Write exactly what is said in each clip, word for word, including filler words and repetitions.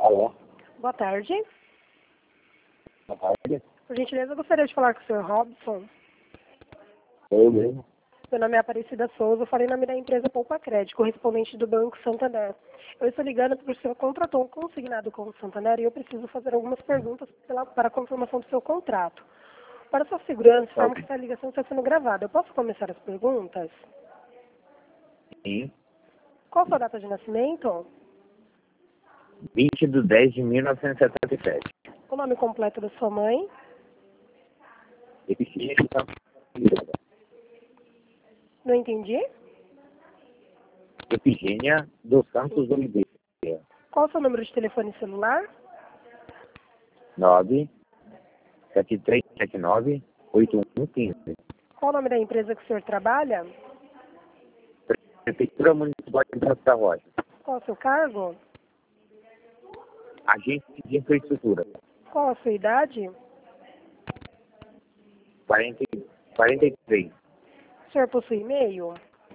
Alô? Boa tarde. Boa tarde. Por gentileza, eu gostaria de falar com o senhor Robson. Eu mesmo. Meu nome é Aparecida Souza, eu falei em nome da empresa Poupa Crédito, correspondente do Banco Santander. Eu estou ligando porque o senhor contratou um consignado com o Santander e eu preciso fazer algumas perguntas pela, para a confirmação do seu contrato. Para sua segurança, informo que essa ligação está sendo gravada. Eu posso começar as perguntas? Sim. Qual a sua data de nascimento? vinte de dez de mil novecentos e setenta e sete. O nome completo da sua mãe? Efigênia. Não entendi. Efigênia dos Santos Oliveira. Qual o seu número de telefone celular? nove sete três sete nove oito um um cinco. Qual o nome da empresa que o senhor trabalha? Prefeitura Municipal de Santa Rosa. Qual o seu cargo? Agente de Infraestrutura. Qual a sua idade? quarenta, quarenta e três. O senhor possui e-mail?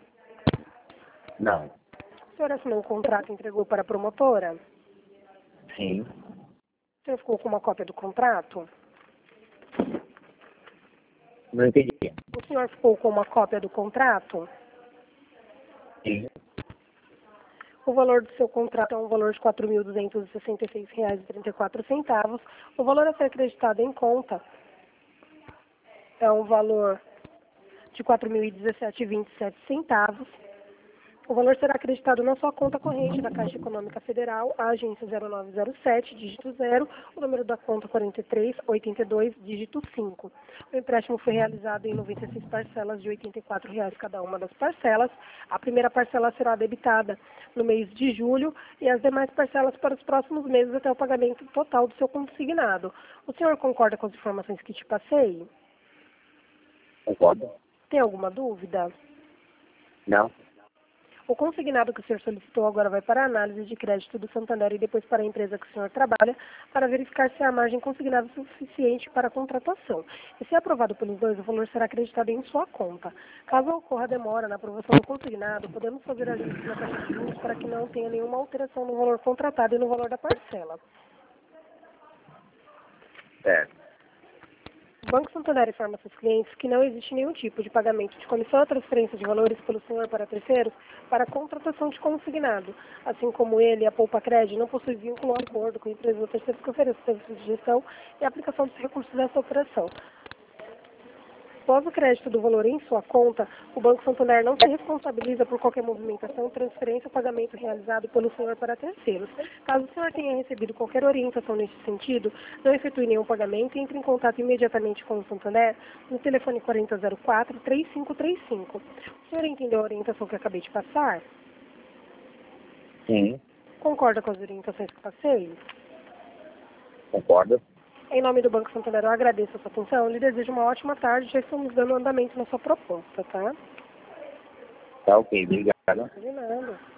Não. O senhor assinou um contrato e entregou para a promotora? Sim. O senhor ficou com uma cópia do contrato? Não entendi. O senhor ficou com uma cópia do contrato? Sim. O valor do seu contrato é um valor de quatro mil duzentos e sessenta e seis reais e trinta e quatro centavos. O valor a ser acreditado em conta é um valor de quatro mil e dezessete reais e vinte e sete centavos. O valor será acreditado na sua conta corrente da Caixa Econômica Federal, a agência zero nove zero sete, dígito zero, o número da conta quarenta e três oitenta e dois, dígito cinco. O empréstimo foi realizado em noventa e seis parcelas de oitenta e quatro reais cada uma das parcelas. A primeira parcela será debitada no mês de julho e as demais parcelas para os próximos meses até o pagamento total do seu consignado. O senhor concorda com as informações que te passei? Concordo? Tem alguma dúvida? Não. O consignado que o senhor solicitou agora vai para a análise de crédito do Santander e depois para a empresa que o senhor trabalha para verificar se a margem consignada é suficiente para a contratação. E se é aprovado pelos dois, o valor será acreditado em sua conta. Caso ocorra demora na aprovação do consignado, podemos fazer ajustes na taxa de juros para que não tenha nenhuma alteração no valor contratado e no valor da parcela. É. O Banco Santander informa seus clientes que não existe nenhum tipo de pagamento de comissão ou transferência de valores pelo senhor para terceiros para a contratação de consignado. Assim como ele, a Poupa Crédito não possui vínculo ou acordo com empresas ou terceiros que ofereçam serviços de gestão e aplicação dos recursos dessa operação. Após o crédito do valor em sua conta, o Banco Santander não se responsabiliza por qualquer movimentação, transferência ou pagamento realizado pelo senhor para terceiros. Caso o senhor tenha recebido qualquer orientação nesse sentido, não efetue nenhum pagamento e entre em contato imediatamente com o Santander no telefone quarenta zero quatro, três cinco três cinco. O senhor entendeu a orientação que eu acabei de passar? Sim. Concorda com as orientações que passei? Concordo? Em nome do Banco Santander, eu agradeço a sua atenção. Lhe desejo uma ótima tarde. Já estamos dando andamento na sua proposta, tá? Tá ok. Obrigado. De nada.